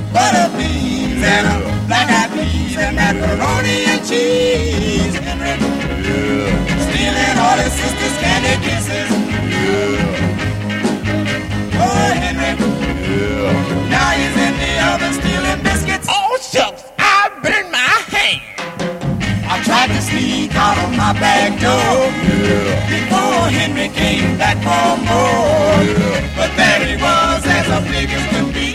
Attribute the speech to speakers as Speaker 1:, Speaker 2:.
Speaker 1: butter beans and black-eyed peas and macaroni and cheese. Henry, stealing all his sister's candy kisses. Oh, Henry, now he's in the oven stealing biscuits.
Speaker 2: Oh, shucks, I burned my hand.
Speaker 1: I tried to sneak out of my back door before Henry came back for more. But there he was, as big as could be.